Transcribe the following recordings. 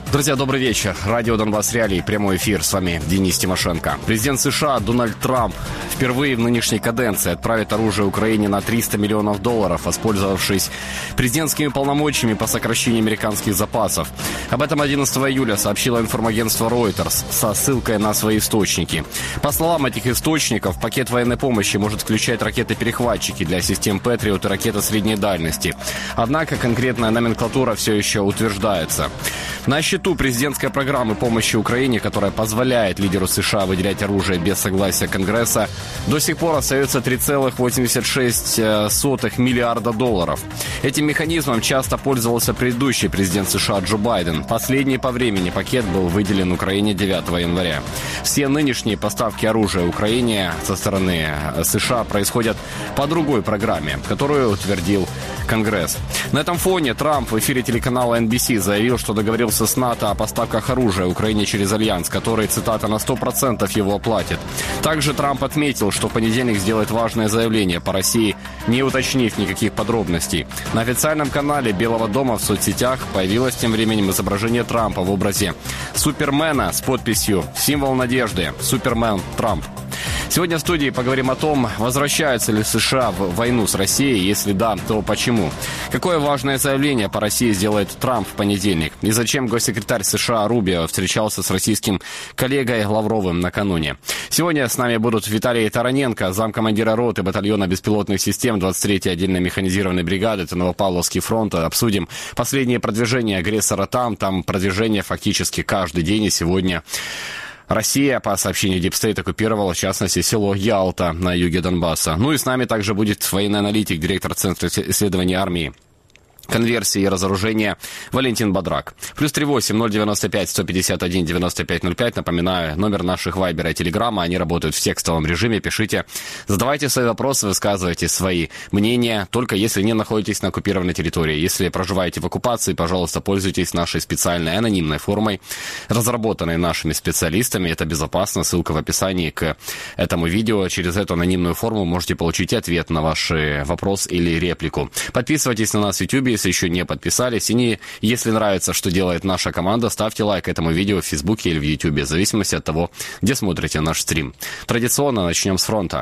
Друзья, добрый вечер. Радио «Донбасс Реалии», прямой эфир. С вами Денис Тимошенко. Президент США Дональд Трамп впервые в нынешней каденции отправит оружие Украине на $300 миллионов, воспользовавшись президентскими полномочиями по сокращению американских запасов. Об этом 11 июля сообщило информагентство Reuters со ссылкой на свои источники. По словам этих источников, пакет военной помощи может включать ракеты-перехватчики для систем Patriot и ракеты средней дальности. Однако конкретная номенклатура все еще утверждается. На счету президентской программы помощи Украине, которая позволяет лидеру США выделять оружие без согласия Конгресса, до сих пор остается $3,86 миллиарда. Этим механизмом часто пользовался предыдущий президент США Джо Байден. Последний по времени пакет был выделен Украине 9 января. Все нынешние поставки оружия Украине со стороны США происходят по другой программе, которую утвердил Конгресс. На этом фоне Трамп в эфире телеканала NBC заявил, что договорился с НАТО о поставках оружия Украине через Альянс, который, цитата, на 100% его оплатит. Также Трамп отметил, что в понедельник сделает важное заявление по России, не уточнив никаких подробностей. На официальном канале Белого дома в соцсетях появилось тем временем изображение Трампа в образе Супермена с подписью «Символ надежды. Супермен Трамп». Сегодня в студии поговорим о том, возвращаются ли США в войну с Россией, если да, то почему. Какое важное заявление по России сделает Трамп в понедельник? И зачем госсекретарь США Рубио встречался с российским коллегой Лавровым накануне? Сегодня с нами будут Виталий Тараненко, замкомандира роты батальона беспилотных систем 23-й отдельной механизированной бригады, это Новопавловский фронт. Обсудим последние продвижения агрессора там продвижение фактически каждый день, и сегодня Россия, по сообщению Deep State, оккупировала, в частности, село Ялта на юге Донбасса. Ну и с нами также будет военный аналитик, директор Центра исследований армии, конверсии и разоружения Валентин Бодрак. +38 095 151 9505. Напоминаю, номер наших вайбера и телеграмма. Они работают в текстовом режиме. Пишите, задавайте свои вопросы, высказывайте свои мнения, только если не находитесь на оккупированной территории. Если проживаете в оккупации, пожалуйста, пользуйтесь нашей специальной анонимной формой, разработанной нашими специалистами. Это безопасно. Ссылка в описании к этому видео. Через эту анонимную форму можете получить ответ на ваш вопрос или реплику. Подписывайтесь на нас в YouTube, если еще не подписались. И если нравится, что делает наша команда, ставьте лайк этому видео в Фейсбуке или в Ютубе, в зависимости от того, где смотрите наш стрим. Традиционно начнем с фронта.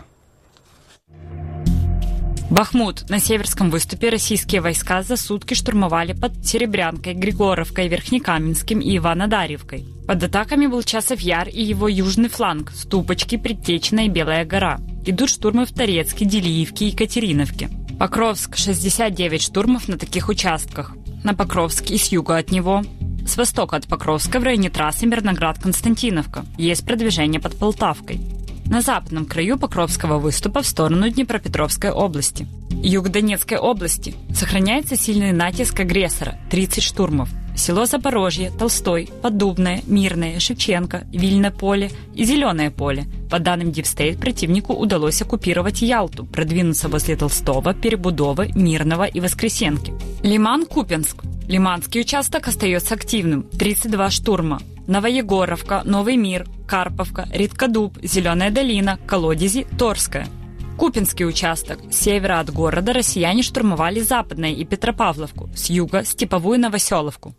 Бахмут. На северском выступе российские войска за сутки штурмовали под Серебрянкой, Григоровкой, Верхнекаменским и Иванодарьевкой. Под атаками был Часов Яр и его южный фланг, Ступочки, Предтечина и Белая гора. Идут штурмы в Торецке, Делиевке и Екатериновке. Покровск. 69 штурмов на таких участках. На Покровск и с юга от него. С востока от Покровска в районе трассы Мирноград-Константиновка. Есть продвижение под Полтавкой. На западном краю Покровского выступа в сторону Днепропетровской области. Юг Донецкой области. Сохраняется сильный натиск агрессора. 30 штурмов. Село Запорожье, Толстой, Поддубное, Мирное, Шевченко, Вильное поле и Зеленое поле. По данным Deep State, противнику удалось оккупировать Ялту, продвинуться возле Толстого, Перебудовы, Мирного и Воскресенки. Лиман-Купенск. Лиманский участок остается активным. 32 штурма. Новоегоровка, Новый мир, Карповка, Редкодуб, Зеленая долина, Колодези, Торская. Купинский участок. С севера от города россияне штурмовали Западное и Петропавловку, с юга – Степовую Новоселовку.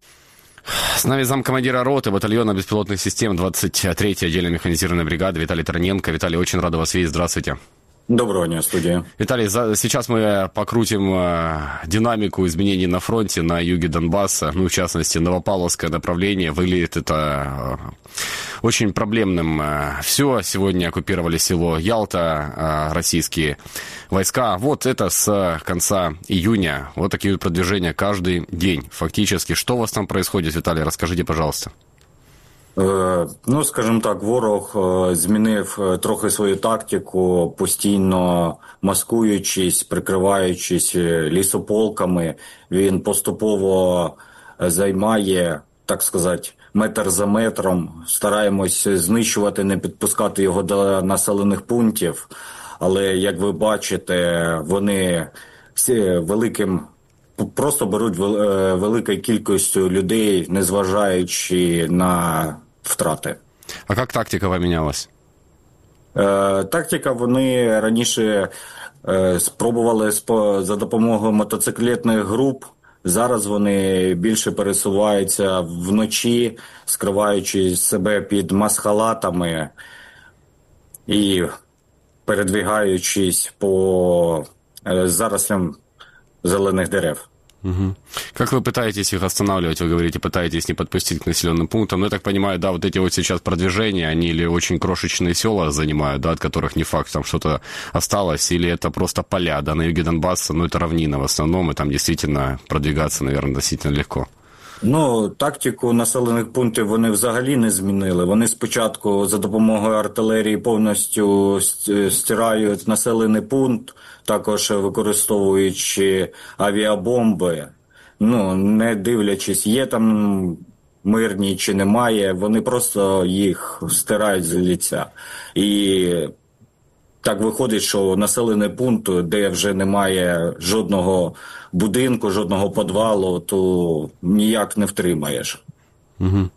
С нами замкомандира роты батальона беспилотных систем 23-й отдельной механизированной бригады Виталий Тараненко. Виталий, очень рада вас видеть. Здравствуйте. Доброго дня, студия. Виталий, сейчас мы покрутим динамику изменений на фронте на юге Донбасса, в частности, Новопавловское направление. Выглядит это очень проблемным. Все, сегодня оккупировали село Ялта, российские войска. Вот это с конца июня. Вот такие вот продвижения каждый день фактически. Что у вас там происходит, Виталий? Расскажите, пожалуйста. Скажімо так, ворог змінив трохи свою тактику, постійно маскуючись, прикриваючись лісополками. Він поступово займає, так сказати, метр за метром. Стараємось знищувати, не підпускати його до населених пунктів. Але, як ви бачите, вони просто беруть великою кількістю людей, незважаючи на втрати. А як тактика помінялась? Тактика, вони раніше спробували за допомогою мотоциклетних груп Зараз вони більше пересуваються вночі, скриваючи себе під масхалатами і передвигаючись по зарослям зелених дерев. Угу. Как вы пытаетесь их останавливать? Вы говорите, пытаетесь не подпустить к населенным пунктам. Но я так понимаю, да, вот эти вот сейчас продвижения, они или очень крошечные села занимают, да, от которых не факт, там что-то осталось, или это просто поля, да, на юге Донбасса, ну, это равнина в основном, и там действительно продвигаться, наверное, относительно легко. Ну, тактику населених пунктів вони взагалі не змінили. Вони спочатку за допомогою артилерії повністю стирають населений пункт, також використовуючи авіабомби. Ну, не дивлячись, є там мирні чи немає, вони просто їх стирають з лиця. І так виходить, що населений пункт, де вже немає жодного будинку, жодного підвалу, то ніяк не втримаєш. Угу.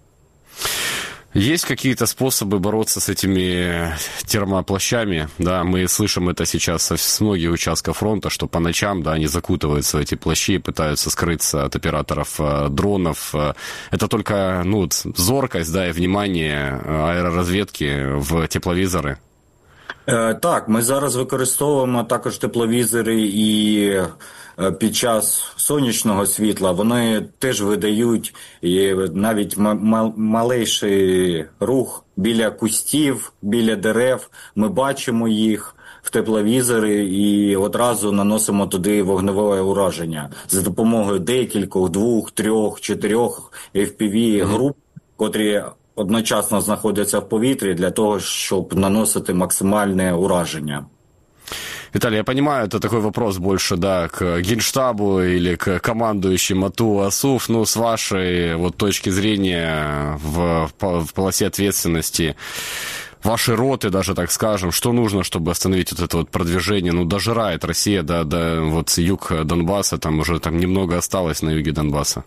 Есть какие-то способы бороться с этими термоплащами? Да, мы слышим это сейчас с многих участков фронта, что по ночам, да, они закутываются в эти плащи и пытаются скрыться от операторов дронов. Это только, ну, зоркость, да, и внимание аэроразведки в тепловизоры? Так, ми зараз використовуємо також тепловізори і під час сонячного світла вони теж видають і навіть малейший рух біля кустів, біля дерев. Ми бачимо їх в тепловізори і одразу наносимо туди вогневе ураження за допомогою декількох, 2, 3, 4 FPV-груп, котрі одночасно знаходяться в повітрі для того, щоб наносити максимальне ураження. Виталий, я понимаю, это такой вопрос больше, да, к Генштабу или к командующим АТУ, АСУФ, ну, с вашей вот точки зрения в полосе ответственности, ваши роты, даже так скажем, что нужно, чтобы остановить вот это вот продвижение? Ну, дожирает Россия, да, вот юг Донбасса, там уже там немного осталось на юге Донбасса.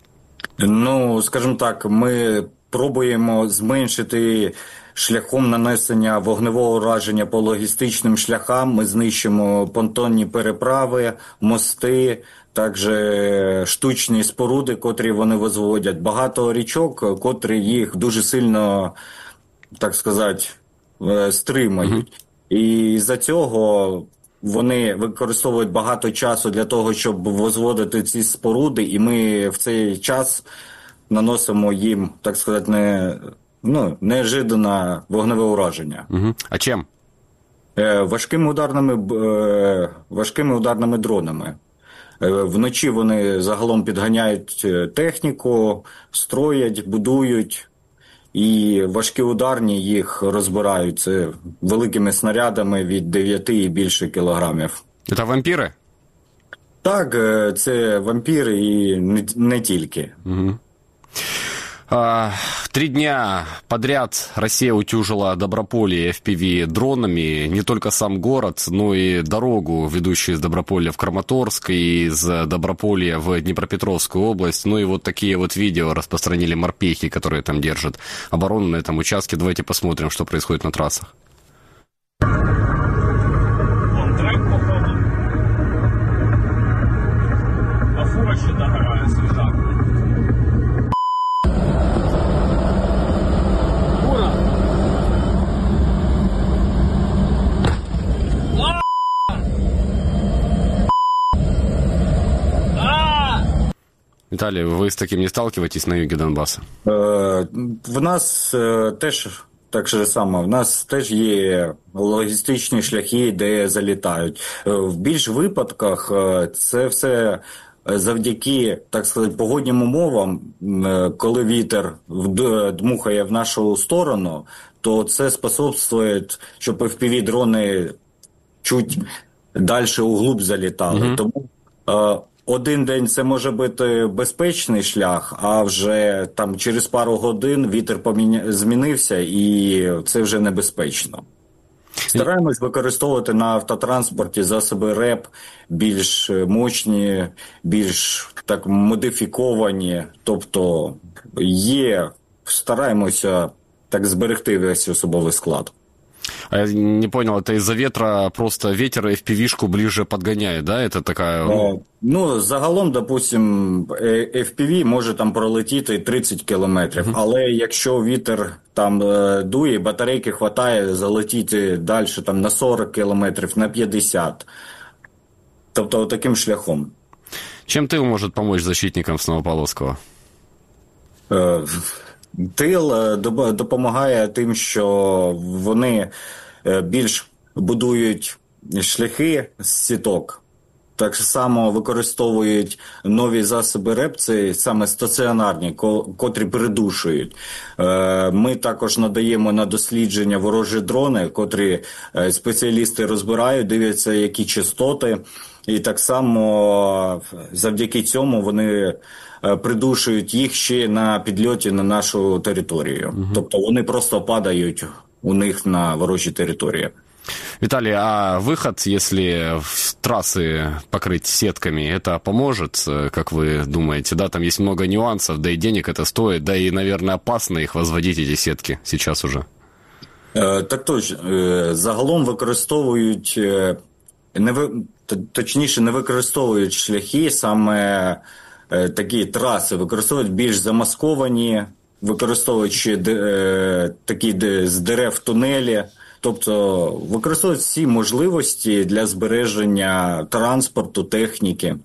Ну, скажімо так, ми пробуємо зменшити шляхом нанесення вогневого ураження по логістичним шляхам. Ми знищимо понтонні переправи, мости, також штучні споруди, котрі вони возводять. Багато річок, котрі їх дуже сильно, так сказати, стримають. І за цього вони використовують багато часу для того, щоб возводити ці споруди, і ми в цей час наносимо їм, так сказати, неожиданне вогневе ураження. Угу. А чим? Важкими ударними дронами. Вночі вони загалом підганяють техніку, строять, будують, і важкі ударні їх розбирають. Це великими снарядами від 9 і більше кілограмів. Це вампіри? Так, це вампіри і не тільки. Угу. 3 дня подряд Россия утюжила Доброполье FPV дронами, не только сам город, но и дорогу, ведущую из Доброполья в Краматорск и из Доброполья в Днепропетровскую область. Ну и вот такие вот видео распространили морпехи, которые там держат оборону на этом участке. Давайте посмотрим, что происходит на трассах. Вон трек, походу. А фура ще догорає, свіжак. Виталий, вы с таким не сталкиваетесь на юге Донбасса? В нас теж так же само. В нас теж є логістичні шляхи, де залітають. В більш випадках це все завдяки, так сказати, погодним умовам, коли вітер дмухає в нашу сторону, то це способствує, щоб FPV-дрони чуть далі углуб залітали. Тому один день це може бути безпечний шлях, а вже там через пару годин вітер змінився і це вже небезпечно. Стараємось використовувати на автотранспорті засоби РЕП більш мощні, більш так модифіковані, тобто стараємося так зберегти весь особовий склад. А я не понял, это из-за ветра просто ветер FPV-шку ближе подгоняет, да? Это такая... Ну, загалом, допустим, FPV може там пролетіти 30 кілометрів, але якщо вітер там дує, батарейки хватає залетіти далі там на 40 кілометрів, на 50. Тобто таким шляхом. Чем тыл может помочь защитникам с Новополоцкого? Тил допомагає тим, що вони більш будують шляхи з сіток. Так само використовують нові засоби РЕП, це саме стаціонарні, котрі придушують. Ми також надаємо на дослідження ворожі дрони, котрі спеціалісти розбирають, дивляться, які частоти. І так само завдяки цьому вони придушують їх ще на підльоті на нашу територію. Тобто вони просто падають у них на ворожі території. Виталий, а выход, если трассы покрыть сетками, это поможет, как вы думаете? Да, там есть много нюансов, да и денег это стоит, да и, наверное, опасно их возводить, эти сетки, сейчас уже. Так точно. Загалом використовують, точніше, не використовують шляхи, саме такі траси, використовують більш замасковані, використовують ще такі з дерев тунелі. Тобто використовують всі можливості для збереження транспорту, техніки.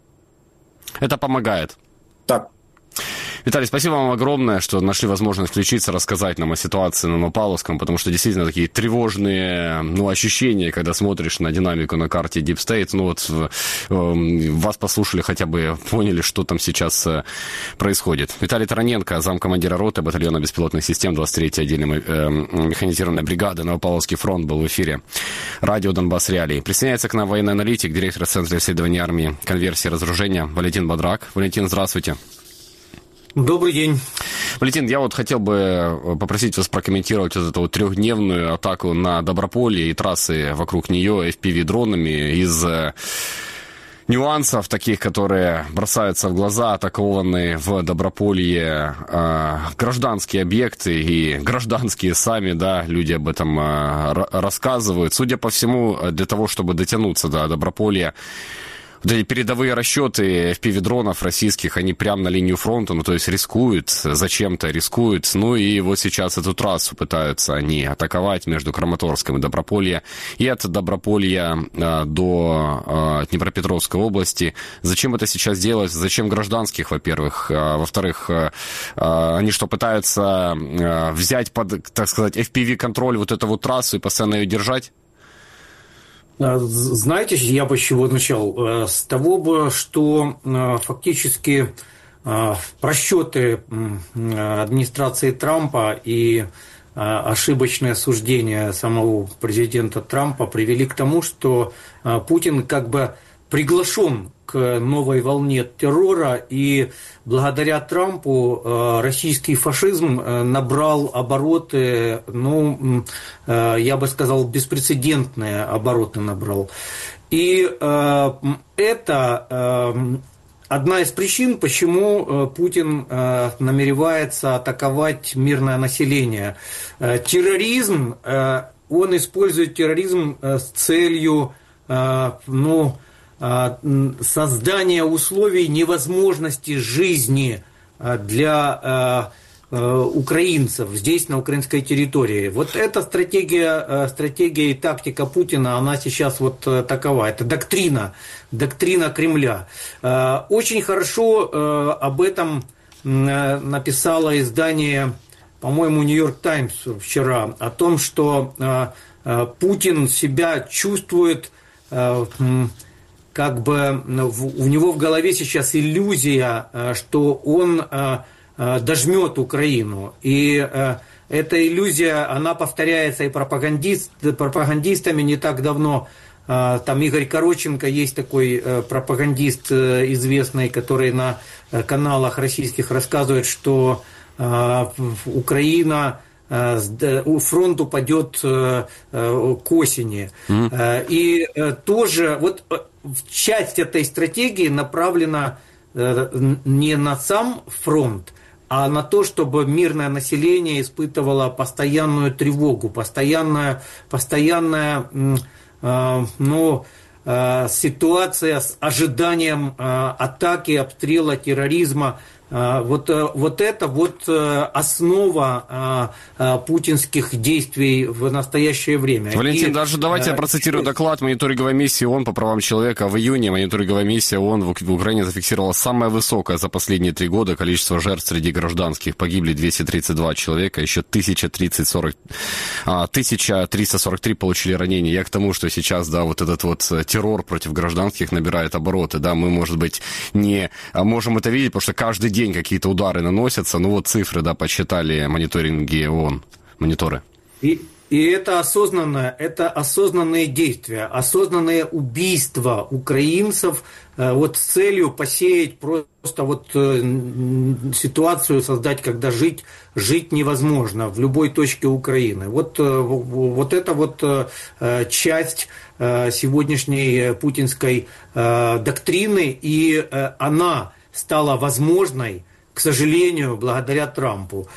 Это помогает? Так. Виталий, спасибо вам огромное, что нашли возможность включиться, рассказать нам о ситуации на Новопавловском, потому что действительно такие тревожные ощущения, когда смотришь на динамику на карте Deep State. Вас послушали, хотя бы поняли, что там сейчас происходит. Виталий Тараненко, замкомандира роты батальона беспилотных систем 23-й отдельной механизированной бригады Новопавловский фронт был в эфире радио «Донбасс Реалии». Присоединяется к нам военный аналитик, директор Центра исследований армии, конверсии и разоружения Валентин Бадрак. Валентин, здравствуйте. Добрый день. Валентин, я хочу бы попросить вас прокомментировать вот эту трехдневную атаку на Доброполье и трассы вокруг нее FPV-дронами из нюансов таких, которые бросаются в глаза. Атакованы в Доброполье гражданские объекты и гражданские сами, да, люди об этом рассказывают. Судя по всему, для того, чтобы дотянуться до Доброполья, вот эти передовые расчеты FPV-дронов российских, они прямо на линию фронта, то есть рискуют, зачем-то рискуют. И вот сейчас эту трассу пытаются они атаковать между Краматорском и Добропольем, и от Доброполья до Днепропетровской области. Зачем это сейчас делать? Зачем гражданских, во-первых? Во-вторых, они что, пытаются взять под, так сказать, FPV-контроль вот эту вот трассу и постоянно ее держать? Знаете, я бы с чего начал? С того, что фактически просчеты администрации Трампа и ошибочное суждение самого президента Трампа привели к тому, что Путин как бы приглашен к новой волне террора, и благодаря Трампу российский фашизм набрал обороты, я бы сказал, беспрецедентные обороты набрал. И это одна из причин, почему Путин намеревается атаковать мирное население. Терроризм, он использует терроризм с целью, создание условий невозможности жизни для украинцев здесь, на украинской территории. Вот эта стратегия и тактика Путина, она сейчас вот такова. Это доктрина Кремля. Очень хорошо об этом написало издание, по-моему, Нью-Йорк Таймс вчера, о том, что Путин себя чувствует, как бы у него в голове сейчас иллюзия, что он дожмет Украину. И эта иллюзия, она повторяется и пропагандистами не так давно. Там Игорь Короченко есть такой пропагандист известный, который на каналах российских рассказывает, что Украина, фронт упадет к осени. И тоже вот часть этой стратегии направлена не на сам фронт, а на то, чтобы мирное население испытывало постоянную тревогу, постоянная ситуация с ожиданием атаки, обстрела, терроризма. Вот это основа путинских действий в настоящее время. Валентин, даже давайте я процитирую доклад мониторинговой миссии ООН по правам человека. В июне мониторинговая миссия ООН в Украине зафиксировала самое высокое за последние 3 года количество жертв среди гражданских. Погибли 232 человека, еще 1343 получили ранения. Я к тому, что сейчас, да, вот этот вот террор против гражданских набирает обороты. Да, мы, может быть, не можем это видеть, потому что каждый день какие-то удары наносятся. Ну вот цифры, да, подсчитали мониторинги ООН, мониторы. И это осознанные действия, осознанные убийства украинцев вот с целью посеять просто вот ситуацию создать, когда жить невозможно в любой точке Украины. Вот это вот часть сегодняшней путинской доктрины, и она стала возможной, к сожалению, благодаря Трампу.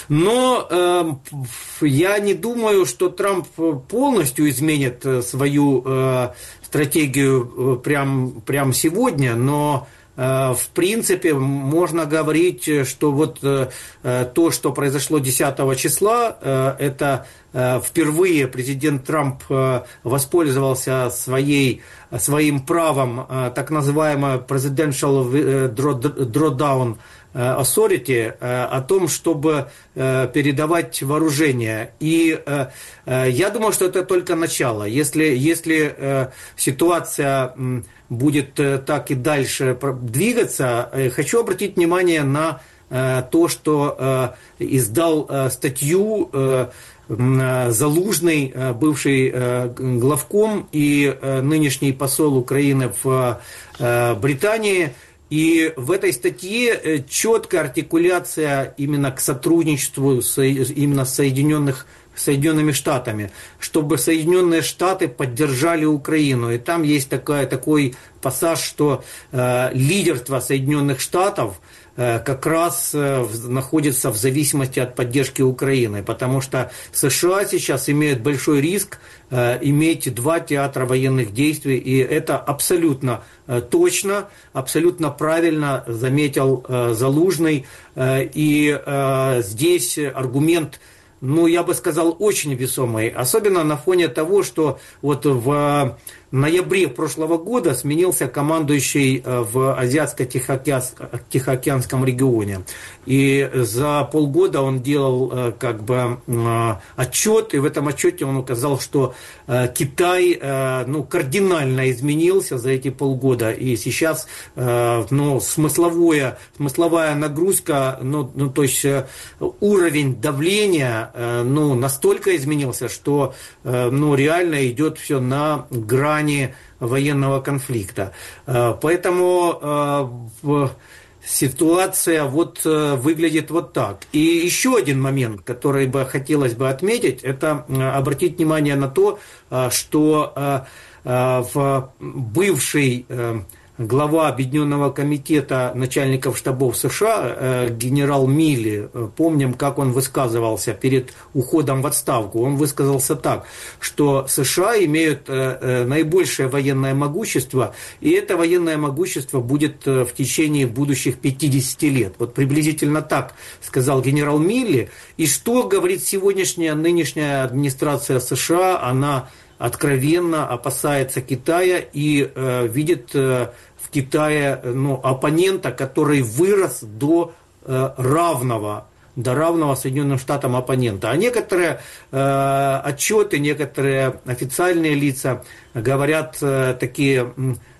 Но я не думаю, что Трамп полностью изменит свою стратегию прям сегодня, но в принципе можно говорить, что вот то, что произошло 10 числа, это впервые президент Трамп воспользовался своим правом, так называемое Presidential Drawdown Authority, о том, чтобы передавать вооружение. И я думаю, что это только начало. Если ситуация будет так и дальше двигаться, хочу обратить внимание на то, что издал статью Залужный, бывший главком и нынешний посол Украины в Британии. И в этой статье четкая артикуляция именно к сотрудничеству именно с Соединенными Штатами, чтобы Соединенные Штаты поддержали Украину. И там есть такой пассаж, что лидерство Соединенных Штатов как раз находится в зависимости от поддержки Украины, потому что США сейчас имеют большой риск иметь 2 театра военных действий, и это абсолютно точно, абсолютно правильно заметил Залужный, и здесь аргумент, я бы сказал, очень весомый, особенно на фоне того, что вот в ноябре прошлого года сменился командующий в Азиатско-Тихоокеанском регионе. И за полгода он делал отчет, и в этом отчете он указал, что Китай кардинально изменился за эти полгода. И сейчас смысловая нагрузка, то есть уровень давления настолько изменился, что реально идет все на грани военного конфликта. Поэтому ситуация выглядит вот так. И еще один момент, который хотелось бы отметить, это обратить внимание на то, что бывший глава Объединенного комитета начальников штабов США генерал Милли, помним, как он высказывался перед уходом в отставку. Он высказался так, что США имеют наибольшее военное могущество, и это военное могущество будет в течение будущих 50 лет. Вот приблизительно так сказал генерал Милли. И что говорит нынешняя администрация США? Она откровенно опасается Китая и видит в Китае оппонента, который вырос до равного Соединенным Штатам оппонента. А некоторые отчеты, некоторые официальные лица говорят такие,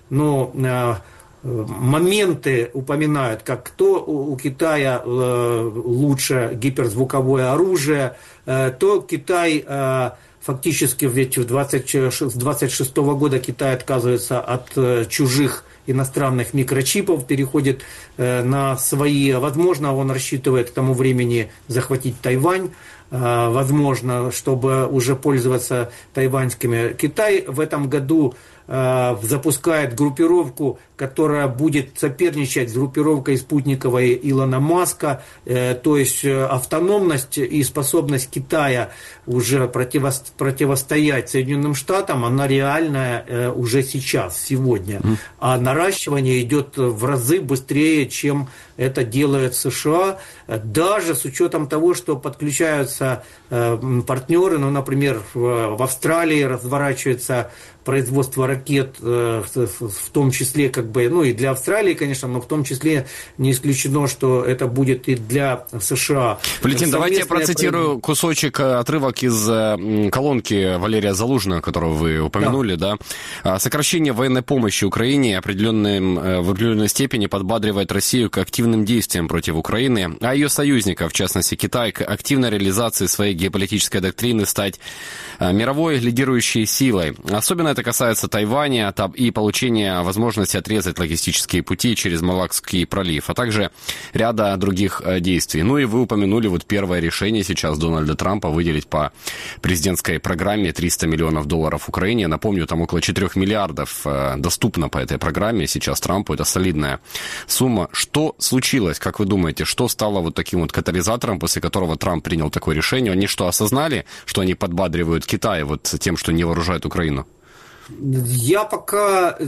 моменты упоминают, как то у Китая лучше гиперзвуковое оружие, то Китай фактически ведь с 26 года Китай отказывается от чужих иностранных микрочипов, переходит на свои. Возможно, он рассчитывает к тому времени захватить Тайвань. возможно, чтобы уже пользоваться тайваньскими. Китай в этом году запускает группировку, которая будет соперничать с группировкой спутниковой Илона Маска, то есть автономность и способность Китая уже противостоять Соединенным Штатам, она реальная уже сейчас, сегодня. А наращивание идет в разы быстрее, чем это делает США, даже с учетом того, что подключаются партнеры, ну, например, в Австралии разворачивается производство ракет, в том числе, ну и для Австралии, конечно, но в том числе не исключено, что это будет и для США. Валентин, давайте я процитирую кусочек, отрывок из колонки Валерия Залужного, которого вы упомянули, да. Сокращение военной помощи Украине в определенной степени подбадривает Россию к активным действиям против Украины, а ее союзников, в частности Китай, к активной реализации своей геополитической доктрины стать мировой лидирующей силой. Особенно это касается Тайваня и получения возможности отрезать логистические пути через Малакский пролив, а также ряда других действий. Ну и вы упомянули вот первое решение сейчас Дональда Трампа выделить по президентской программе $300 миллионов Украине. Напомню, там около 4 миллиардов доступно по этой программе сейчас Трампу. Это солидная сумма. Что случилось, как вы думаете, что стало вот таким вот катализатором, после которого Трамп принял такое решение? Они что, осознали, что они подбадривают Китай вот тем, что не вооружают Украину? Я пока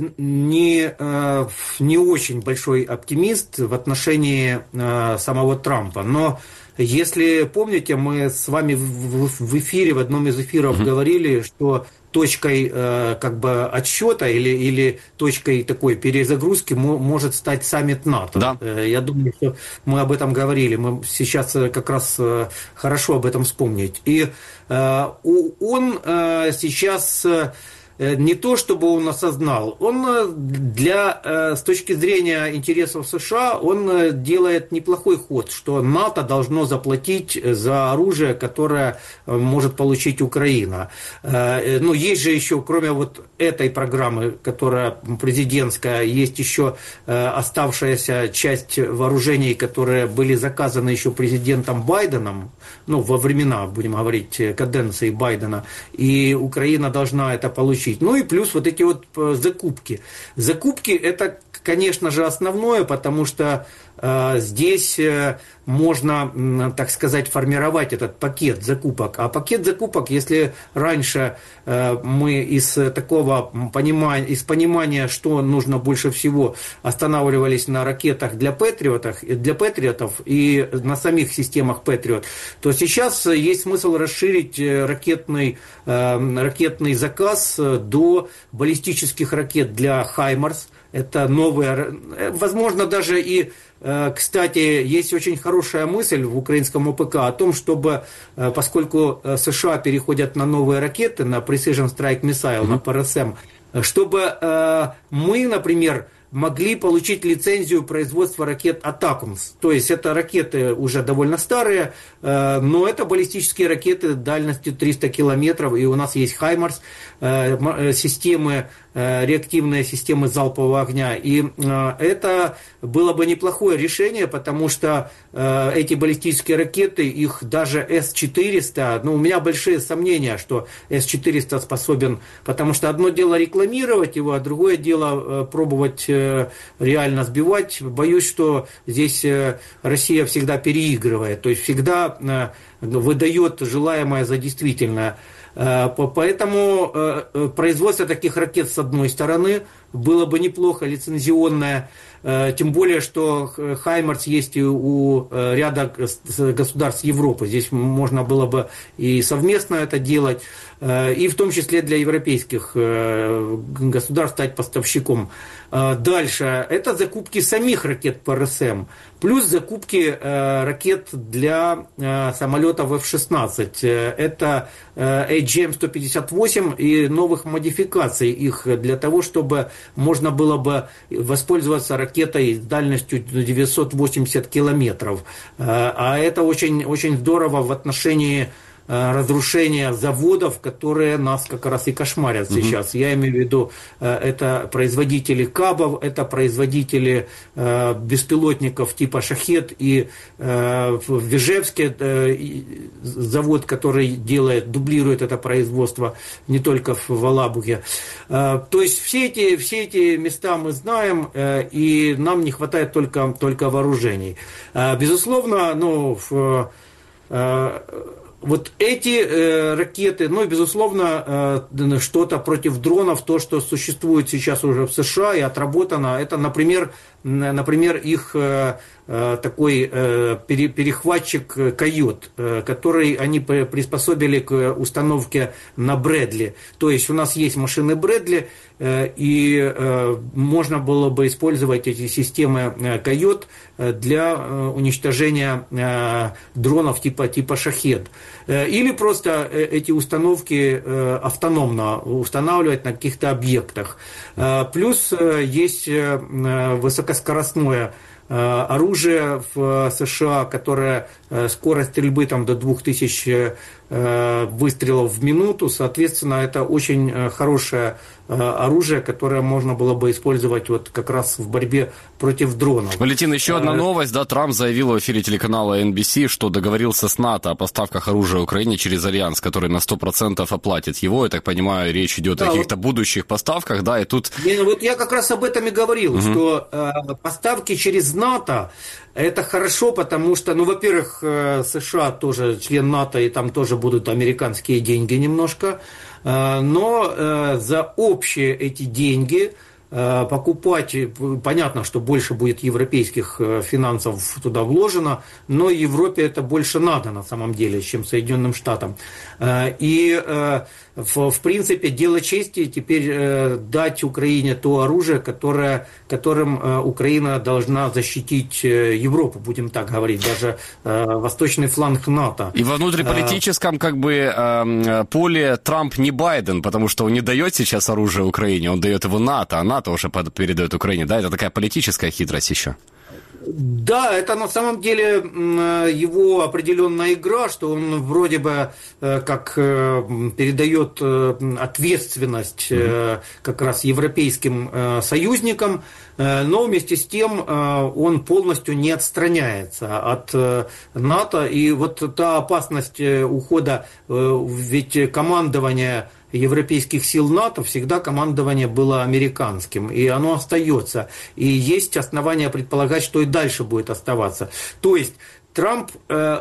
не очень большой оптимист в отношении самого Трампа, но если помните, мы с вами в эфире, в одном из эфиров говорили, что точкой как бы отсчета или точкой такой перезагрузки может стать саммит НАТО. Да. Я думаю, что мы об этом говорили. Мы сейчас как раз хорошо об этом вспомнить. И он сейчас... Не то, чтобы он осознал, он с точки зрения интересов США, он делает неплохой ход, что НАТО должно заплатить за оружие, которое может получить Украина. Ну, есть же еще, кроме вот этой программы, которая президентская, есть еще оставшаяся часть вооружений, которые были заказаны еще президентом Байденом, ну, во времена, будем говорить, каденции Байдена, и Украина должна это получить. Ну и плюс вот эти вот закупки. Закупки это, конечно же, основное, потому что здесь можно, так сказать, формировать этот пакет закупок. А пакет закупок, если раньше мы из понимания, что нужно больше всего, останавливались на ракетах для патриотов и на самих системах Патриот, то сейчас есть смысл расширить ракетный заказ до баллистических ракет для «Хаймарс». Это новые, возможно, даже и, кстати, есть очень хорошая мысль в украинском ОПК о том, чтобы, поскольку США переходят на новые ракеты, на Precision Strike Missile, на ПРСМ, чтобы мы, например, могли получить лицензию производства ракет «Атакумс». То есть это ракеты уже довольно старые, но это баллистические ракеты дальностью 300 километров, и у нас есть «Хаймарс», системы, реактивные системы залпового огня. И это было бы неплохое решение, потому что эти баллистические ракеты, их даже С-400, у меня большие сомнения, что С-400 способен, потому что одно дело рекламировать его, а другое дело пробовать реально сбивать. Боюсь, что здесь Россия всегда переигрывает, то есть всегда выдает желаемое за действительное. Поэтому производство таких ракет, с одной стороны, было бы неплохо лицензионное, тем более, что «Хаймарс» есть и у ряда государств Европы. Здесь можно было бы и совместно это делать, и в том числе для европейских государств стать поставщиком. Дальше, это закупки самих ракет ПРСМ, плюс закупки ракет для самолетов F-16. Это AGM-158 и новых модификаций их для того, чтобы можно было бы воспользоваться ракетой с дальностью 980 километров. А это очень, очень здорово в отношении разрушения заводов, которые нас как раз и кошмарят сейчас. Я имею в виду, это производители кабов, это производители беспилотников типа «Шахед», и в Ижевске завод, который дублирует это производство не только в Алабуге. То есть все эти места мы знаем, и нам не хватает только вооружений. Безусловно, вот эти ракеты, и, безусловно, что-то против дронов, то, что существует сейчас уже в США и отработано, это, например, их такой перехватчик «Койот», который они приспособили к установке на Брэдли. То есть у нас есть машины Брэдли, и можно было бы использовать эти системы «Койот» для уничтожения дронов типа «Шахед». Или просто эти установки автономно устанавливать на каких-то объектах. Плюс есть высокоскоростное оружие в США, которое скорость стрельбы до 2000 выстрелов в минуту. Соответственно, это очень хорошее оружие, которое можно было бы использовать как раз в борьбе против дронов. Валентин, еще одна новость. Трамп заявил в эфире телеканала NBC, что договорился с НАТО о поставках оружия Украине через Альянс, который на 100% оплатит его. Я так понимаю, речь идет о каких-то будущих поставках, и тут... Я как раз об этом и говорил, что поставки через НАТО это хорошо, потому что, во-первых, США тоже член НАТО, и там тоже будут американские деньги немножко, но за общие эти деньги покупать, понятно, что больше будет европейских финансов туда вложено, но Европе это больше надо на самом деле, чем Соединенным Штатам. И в принципе дело чести теперь дать Украине то оружие, которым Украина должна защитить Европу, будем так говорить, даже восточный фланг НАТО. И во внутриполитическом поле Трамп не Байден, потому что он не дает сейчас оружие Украине, он дает его НАТО, а НАТО уже передает Украине. Да, это такая политическая хитрость еще. Да, это на самом деле его определенная игра, что он вроде бы как передает ответственность как раз европейским союзникам, но вместе с тем он полностью не отстраняется от НАТО. И вот та опасность ухода, ведь командование европейских сил НАТО всегда командование было американским, и оно остается. И есть основания предполагать, что и дальше будет оставаться. То есть Трамп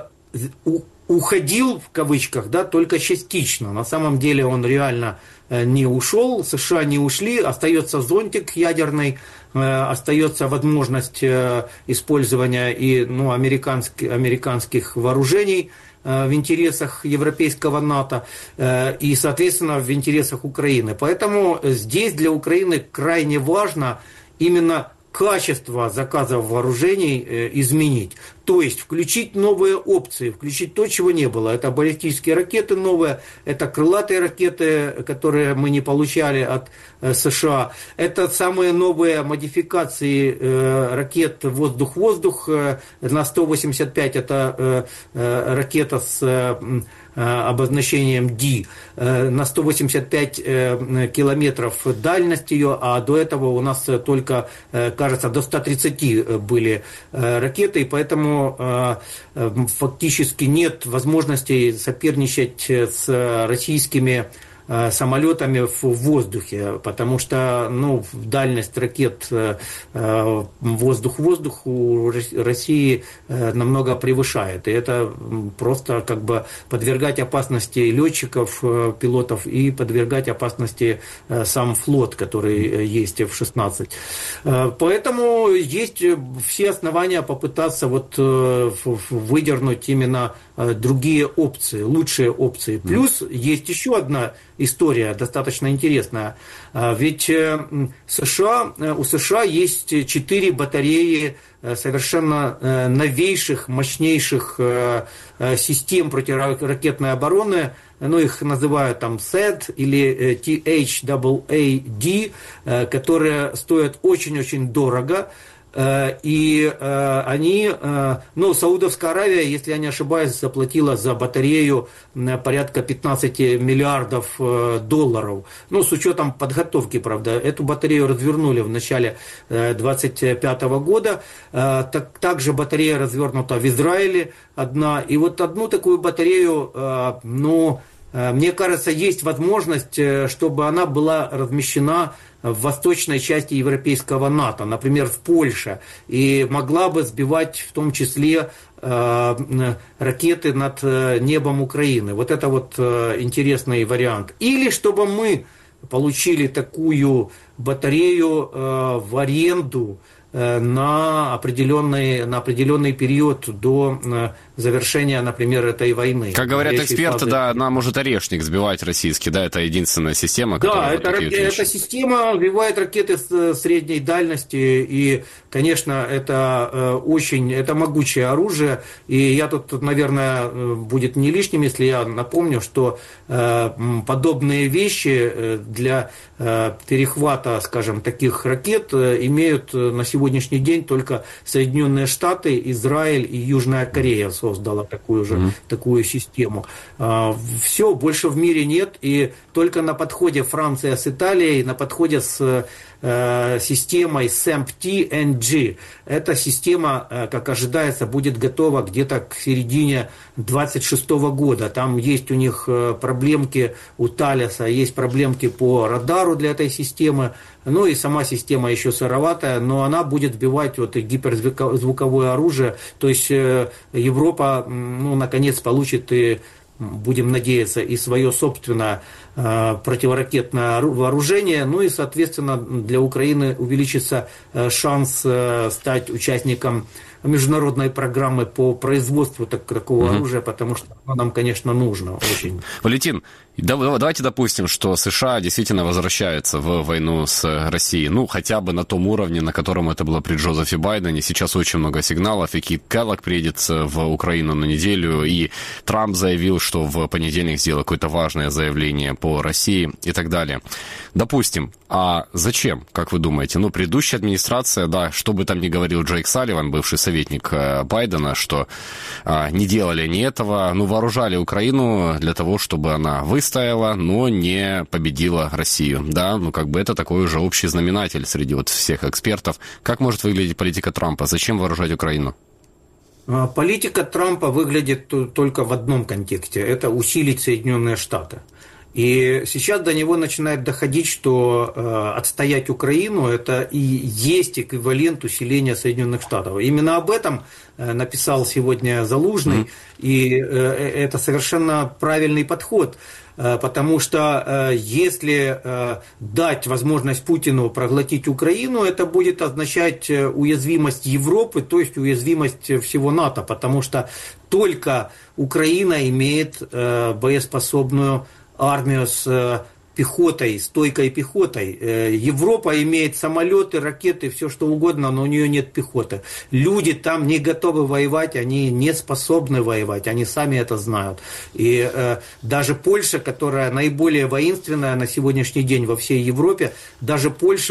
уходил, в кавычках, только частично. На самом деле он реально не ушел, США не ушли, остается зонтик ядерный, остается возможность использования и американских вооружений в интересах европейского НАТО и, соответственно, в интересах Украины. Поэтому здесь для Украины крайне важно именно качество заказов вооружений изменить. То есть включить новые опции, включить то, чего не было. Это баллистические ракеты новые, это крылатые ракеты, которые мы не получали от США. Это самые новые модификации ракет воздух-воздух. На 185 это ракета с обозначением D, на 185 километров дальность ее, а до этого у нас только, кажется, до 130 были ракеты, и поэтому фактически нет возможности соперничать с российскими самолетами в воздухе, потому что дальность ракет воздух-воздух у России намного превышает. И это просто подвергать опасности летчиков, пилотов и подвергать опасности сам флот, который есть F-16. Поэтому есть все основания попытаться выдернуть именно другие опции, лучшие опции. Плюс есть еще одна история достаточно интересная. Ведь у США есть 4 батареи совершенно новейших, мощнейших систем противоракетной обороны. Их называют THAAD или THAAD, которые стоят очень-очень дорого. И они, Саудовская Аравия, если я не ошибаюсь, заплатила за батарею порядка 15 миллиардов долларов. С учетом подготовки, правда. Эту батарею развернули в начале 2025 года. Также батарея развернута в Израиле одна. И вот одну такую батарею, мне кажется, есть возможность, чтобы она была размещена в восточной части европейского НАТО, например, в Польше, и могла бы сбивать в том числе ракеты над небом Украины. Вот это вот интересный вариант. Или чтобы мы получили такую батарею в аренду на определенный период до завершения, например, этой войны. Как говорят эксперты, да, она может орешник сбивать российский, да, это единственная система, которая... Да, эта система сбивает ракеты с средней дальности, и, конечно, это могучее оружие, и я тут, наверное, будет не лишним, если я напомню, что подобные вещи для перехвата, скажем, таких ракет имеют на сегодняшний день только Соединенные Штаты, Израиль и Южная Корея создала такую систему. Все, больше в мире нет, и только на подходе Франция с Италией, на подходе с системой SAMP-T-NG. Эта система, как ожидается, будет готова где-то к середине 2026 года. Там есть у них проблемки у Талеса, есть проблемки по радару для этой системы. И сама система еще сыроватая, но она будет сбивать гиперзвуковое оружие. То есть Европа, наконец, получит и, будем надеяться, и свое собственное противоракетное вооружение, и, соответственно, для Украины увеличится шанс стать участником международной программы по производству такого оружия, потому что оно нам, конечно, нужно очень. Валентин, давайте допустим, что США действительно возвращаются в войну с Россией, хотя бы на том уровне, на котором это было при Джозефе Байдене. Сейчас очень много сигналов, и Кит Келлог приедет в Украину на неделю, и Трамп заявил, что в понедельник сделал какое-то важное заявление по России и так далее. Допустим, а зачем, как вы думаете? Предыдущая администрация, да, что бы там ни говорил Джейк Салливан, бывший советник Байдена, что не делали они этого, вооружали Украину для того, чтобы она выстояла, но не победила Россию, да, это такой уже общий знаменатель среди всех экспертов. Как может выглядеть политика Трампа? Зачем вооружать Украину? Политика Трампа выглядит только в одном контексте – это усилить Соединенные Штаты. И сейчас до него начинает доходить, что отстоять Украину – это и есть эквивалент усиления Соединенных Штатов. Именно об этом написал сегодня Залужный, и это совершенно правильный подход. Потому что если дать возможность Путину проглотить Украину, это будет означать уязвимость Европы, то есть уязвимость всего НАТО, потому что только Украина имеет боеспособную армию с пехотой, стойкой пехотой. Европа имеет самолеты, ракеты, все что угодно, но у нее нет пехоты. Люди там не готовы воевать, они не способны воевать, они сами это знают. И даже Польша, которая наиболее воинственная на сегодняшний день во всей Европе, даже Польша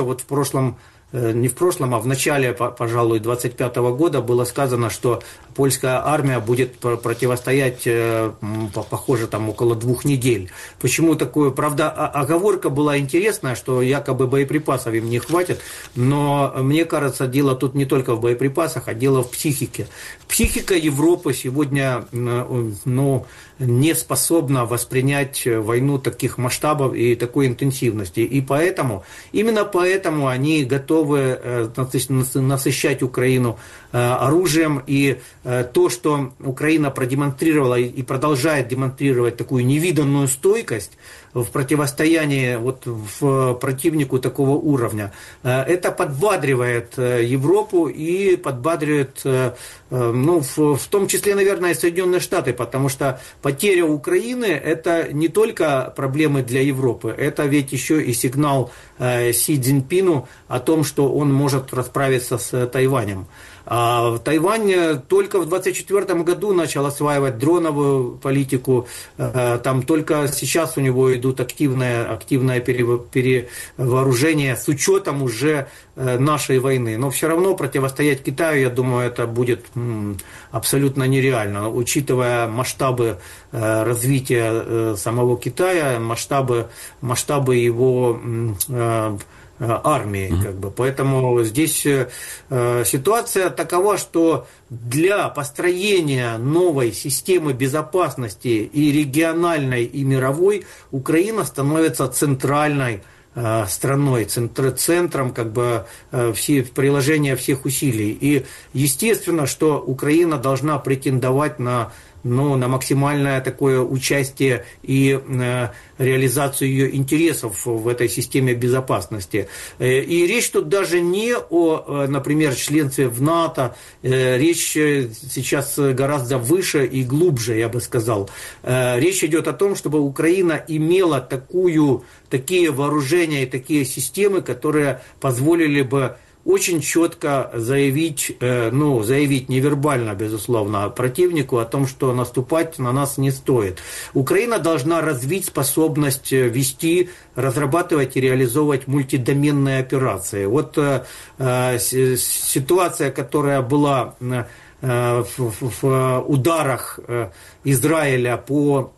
в начале, пожалуй, 25 года было сказано, что польская армия будет противостоять, похоже, около 2 недель. Почему такое? Правда, оговорка была интересная, что якобы боеприпасов им не хватит, но мне кажется, дело тут не только в боеприпасах, а дело в психике. Психика Европы сегодня, не способна воспринять войну таких масштабов и такой интенсивности. И именно поэтому они готовы насыщать Украину оружием. И то, что Украина продемонстрировала и продолжает демонстрировать такую невиданную стойкость в противостоянии в противнику такого уровня, это подбадривает Европу и подбадривает, в том числе, наверное, и Соединенные Штаты, потому что потеря Украины – это не только проблемы для Европы, это ведь еще и сигнал Си Цзиньпину о том, что он может расправиться с Тайванем. А Тайвань только в 2024 году начал осваивать дроновую политику, там только сейчас у него идут идут активное перевооружение с учетом уже нашей войны. Но все равно противостоять Китаю, я думаю, это будет абсолютно нереально, учитывая масштабы развития самого Китая, масштабы его армии, как бы. Поэтому здесь ситуация такова, что для построения новой системы безопасности и региональной, и мировой Украина становится центральной страной, центром как бы приложения всех усилий. И естественно, что Украина должна претендовать на максимальное такое участие и реализацию ее интересов в этой системе безопасности. И речь тут даже не о, например, членстве в НАТО, речь сейчас гораздо выше и глубже, я бы сказал. Речь идет о том, чтобы Украина имела такие вооружения и такие системы, которые позволили бы очень четко заявить невербально, безусловно, противнику о том, что наступать на нас не стоит. Украина должна развить способность вести, разрабатывать и реализовывать мультидоменные операции. Вот ситуация, которая была в ударах Израиля по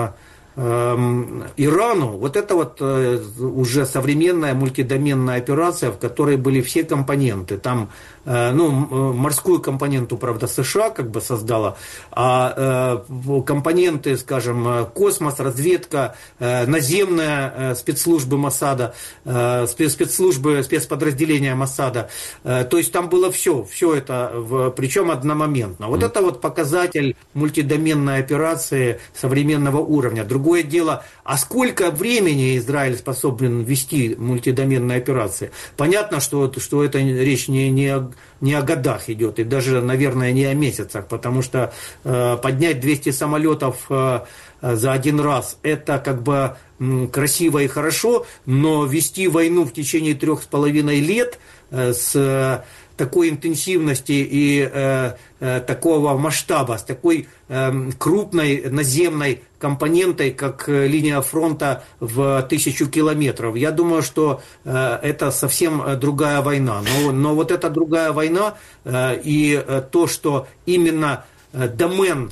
Ирану, вот это вот уже современная мультидоменная операция, в которой были все компоненты. Там, морскую компоненту, правда, США как бы создала, а компоненты, скажем, космос, разведка, наземные спецслужбы Моссада, спецподразделения Моссада. То есть там было все это, причем одномоментно. Вот это вот показатель мультидоменной операции современного уровня. Другое дело, а сколько времени Израиль способен вести мультидоменные операции? Понятно, что это речь не о годах идет, и даже, наверное, не о месяцах, потому что поднять 200 самолетов за один раз, это как бы красиво и хорошо, но вести войну в течение 3,5 лет с такой интенсивности и такого масштаба, с такой крупной наземной компонентой, как линия фронта в 1000 километров. Я думаю, что это совсем другая война. Но вот эта другая война и то, что именно домен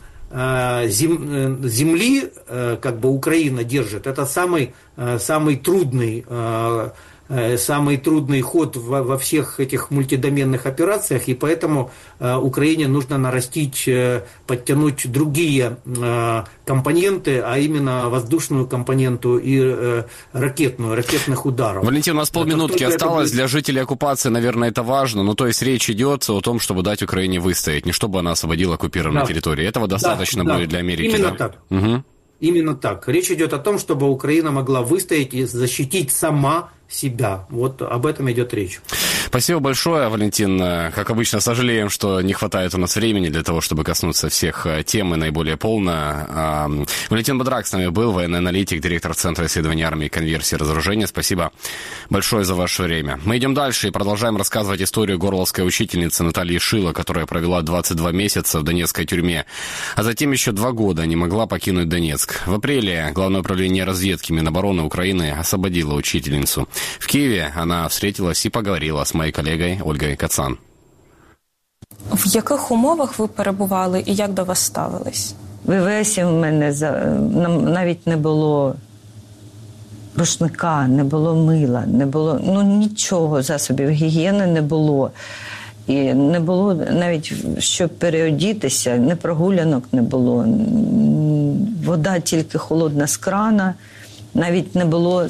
земли, как бы Украина держит, это самый трудный ход во всех этих мультидоменных операциях, и поэтому Украине нужно нарастить, подтянуть другие компоненты, а именно воздушную компоненту и ракетных ударов. Валентин, у нас полминутки осталось. Для жителей оккупации, наверное, это важно. Ну, то есть речь идет о том, чтобы дать Украине выстоять, не чтобы она освободила оккупированные территории. Этого достаточно будет для Америки. Именно так. Угу. Именно так. Речь идет о том, чтобы Украина могла выстоять и защитить сама себя. Вот об этом идет речь. Спасибо большое, Валентин. Как обычно, сожалеем, что не хватает у нас времени для того, чтобы коснуться всех тем и наиболее полно. Валентин Бадрак с нами был, военный аналитик, директор Центра исследований армии, конверсии и разоружения. Спасибо большое за ваше время. Мы идем дальше и продолжаем рассказывать историю горловской учительницы Натальи Шило, которая провела 22 месяца в донецкой тюрьме, а затем еще 2 года не могла покинуть Донецк. В апреле Главное управление разведки Минобороны Украины освободило учительницу. В Киеве она встретилась и поговорила с моей колегой Ольгой Кацан. В яких умовах ви перебували і як до вас ставились? В ВВСі в мене навіть не було рушника, не було мила, не було нічого, засобів гігієни не було. І не було навіть, щоб переодітися, не прогулянок не було. Вода тільки холодна з крана, навіть не було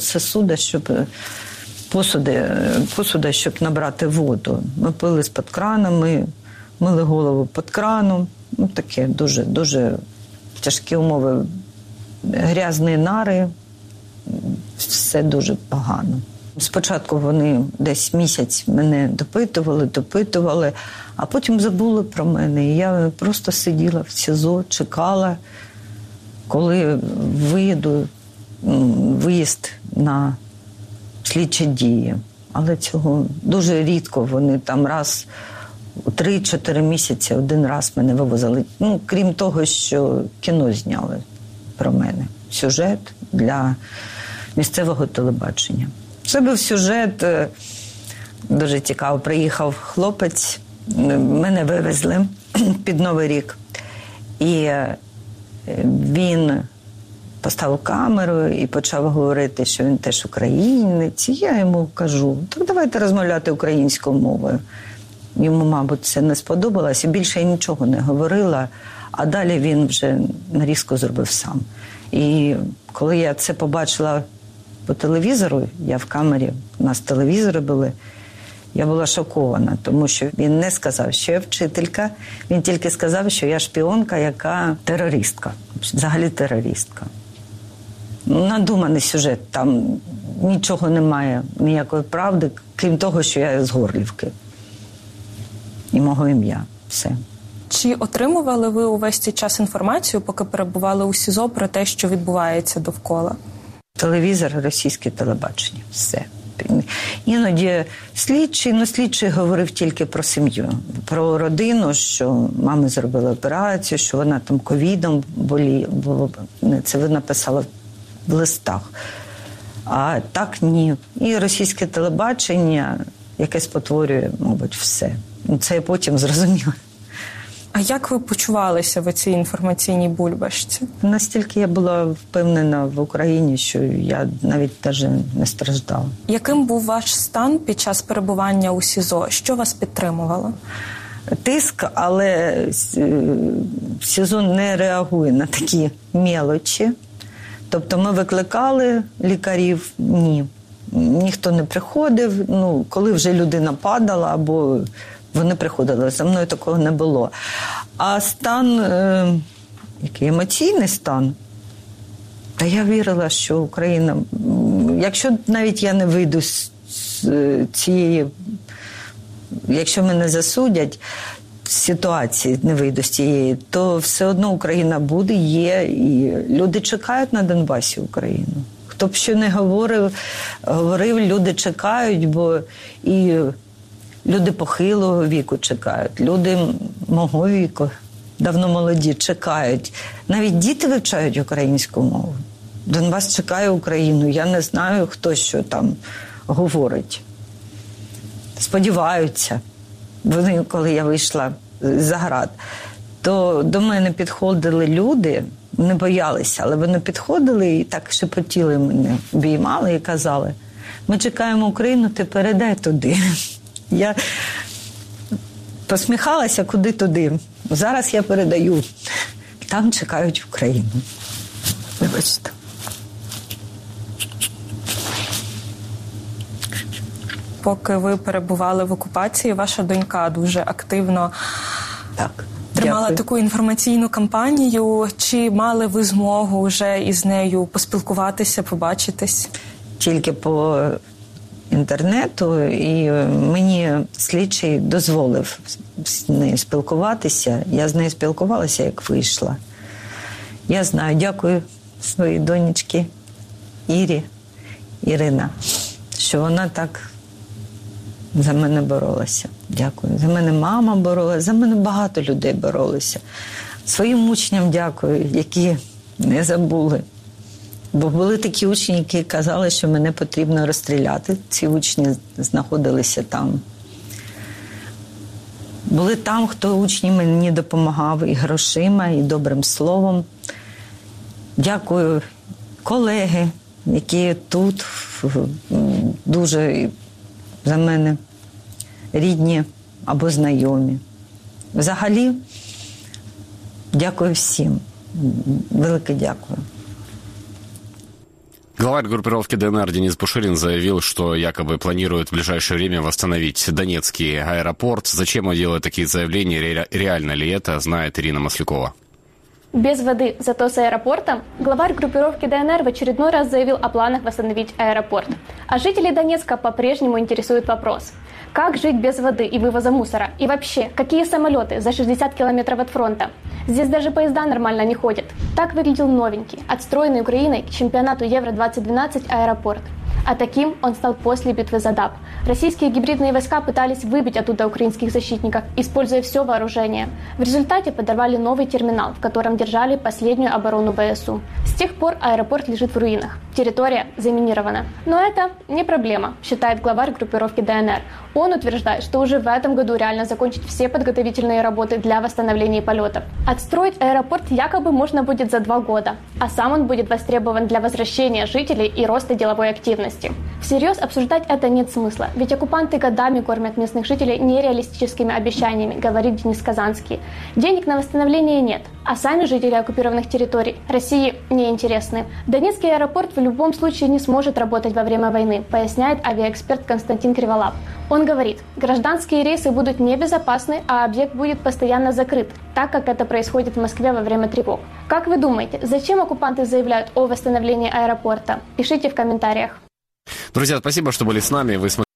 посуда, щоб набрати воду. Ми пили з-під крана, ми мили голову під краном. Таке дуже тяжкі умови. Грязні нари, все дуже погано. Спочатку вони десь місяць мене допитували, а потім забули про мене. І я просто сиділа в СІЗО, чекала, коли виїзд на слідчі дії. Але цього дуже рідко. Вони там раз у 3-4 місяці один раз мене вивозили. Крім того, що кіно зняли про мене. Сюжет для місцевого телебачення. Це був сюжет дуже цікавий. Приїхав хлопець, мене вивезли під Новий рік. І він поставив камеру і почав говорити, що він теж українець. І я йому кажу, так давайте розмовляти українською мовою. Йому, мабуть, це не сподобалось, і більше я нічого не говорила, а далі він вже нарізку зробив сам. І коли я це побачила по телевізору, я в камері, у нас телевізори були, я була шокована, тому що він не сказав, що я вчителька, він тільки сказав, що я шпіонка, яка терористка, взагалі терористка. Надуманий сюжет, там нічого немає, ніякої правди, крім того, що я з Горлівки. І мого ім'я, все. Чи отримували ви увесь цей час інформацію, поки перебували у СІЗО, про те, що відбувається довкола? Телевізор, російське телебачення, все. Іноді слідчий говорив тільки про сім'ю, про родину, що мама зробила операцію, що вона там ковідом боліла. Це ви написали в листах. А так ні. І російське телебачення, яке спотворює, мабуть, все. Це я потім зрозуміла. А як ви почувалися в цій інформаційній бульбашці? Настільки я була впевнена в Україні, що я навіть не страждала. Яким був ваш стан під час перебування у СІЗО? Що вас підтримувало? Тиск, але СІЗО не реагує на такі мелочі. Тобто ми викликали лікарів, ні. Ніхто не приходив, коли вже людина падала або вони приходили, за мною такого не було. А стан, який емоційний стан, та я вірила, що Україна, якщо навіть я не вийду з цієї, якщо мене засудять, з ситуації не вийду з цієї, то все одно Україна буде, є, і люди чекають на Донбасі Україну. Хто б що не говорив, люди чекають, бо і люди похилого віку чекають, люди мого віку, давно молоді, чекають. Навіть діти вивчають українську мову. Донбас чекає Україну. Я не знаю, хто що там говорить. Сподіваються. Вони, коли я вийшла за град, то до мене підходили люди, не боялися, але вони підходили і так шепотіли мене, обіймали і казали, ми чекаємо Україну, ти передай туди. Я посміхалася, куди туди. Зараз я передаю. Там чекають Україну. Вибачте. Поки ви перебували в окупації, ваша донька дуже активно тримала таку інформаційну кампанію. Чи мали ви змогу вже із нею поспілкуватися, побачитись? Тільки по інтернету, і мені слідчий дозволив з нею спілкуватися. Я з нею спілкувалася, як вийшла. Я знаю, дякую своїй донечці Ірина, що вона так за мене боролася. Дякую. За мене мама боролася, за мене багато людей боролися. Своїм учням дякую, які не забули. Бо були такі учні, які казали, що мене потрібно розстріляти. Ці учні знаходилися там. Були там, хто учні мені допомагав і грошима, і добрим словом. Дякую колеги, які тут дуже за мене рідні або знайомі. Взагалі, дякую всім. Велике дякую. Главарь группировки ДНР Денис Пушилин заявил, что якобы планирует в ближайшее время восстановить Донецкий аэропорт. Зачем он делает такие заявления, реально ли это, знает Ирина Маслякова. Без воды, зато с аэропортом, главарь группировки ДНР в очередной раз заявил о планах восстановить аэропорт. А жителей Донецка по-прежнему интересует вопрос: как жить без воды и вывоза мусора? И вообще, какие самолеты за 60 километров от фронта? Здесь даже поезда нормально не ходят. Так выглядел новенький, отстроенный Украиной к чемпионату Евро-2012 аэропорт. А таким он стал после битвы за Даб. Российские гибридные войска пытались выбить оттуда украинских защитников, используя все вооружение. В результате подорвали новый терминал, в котором держали последнюю оборону ВСУ. С тех пор аэропорт лежит в руинах. Территория заминирована. Но это не проблема, считает главарь группировки ДНР. Он утверждает, что уже в этом году реально закончить все подготовительные работы для восстановления полетов. Отстроить аэропорт якобы можно будет за 2 года, а сам он будет востребован для возвращения жителей и роста деловой активности. Всерьез обсуждать это нет смысла, ведь оккупанты годами кормят местных жителей нереалистическими обещаниями, говорит Денис Казанский. Денег на восстановление нет, а сами жители оккупированных территорий России неинтересны. Донецкий аэропорт в любом случае не сможет работать во время войны, поясняет авиаэксперт Константин Криволап. Он говорит, гражданские рейсы будут небезопасны, а объект будет постоянно закрыт, так как это происходит в Москве во время тревог. Как вы думаете, зачем оккупанты заявляют о восстановлении аэропорта? Пишите в комментариях. Друзья, спасибо, что были с нами. Вы